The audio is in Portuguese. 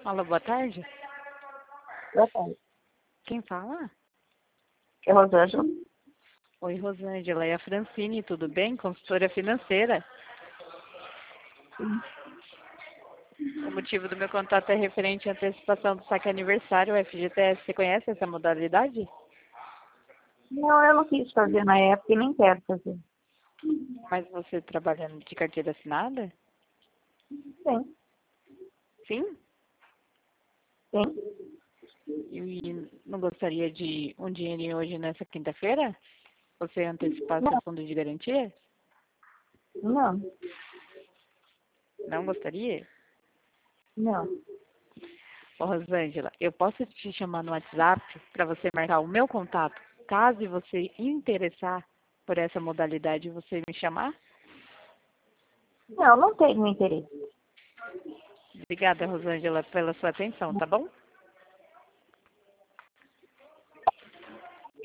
Alô, boa tarde. Boa tarde. Quem fala? É Rosângela. Oi, Rosângela. É a Francine, tudo bem? Consultora financeira. Sim. O motivo do meu contato é referente à antecipação do saque aniversário, o FGTS. Você conhece essa modalidade? Não, eu não quis fazer na época e nem quero fazer. Mas você trabalha de carteira assinada? Sim, Sim? sim. E não gostaria de um dinheirinho hoje nessa quinta-feira? Você antecipar seu Não, fundo de garantia? não, Não gostaria? não. Ô, Rosângela, eu posso te chamar no WhatsApp para você marcar o meu contato, caso você interessar por essa modalidade, você me chamar? Não, não tenho interesse. Obrigada, Rosângela, pela sua atenção, tá bom?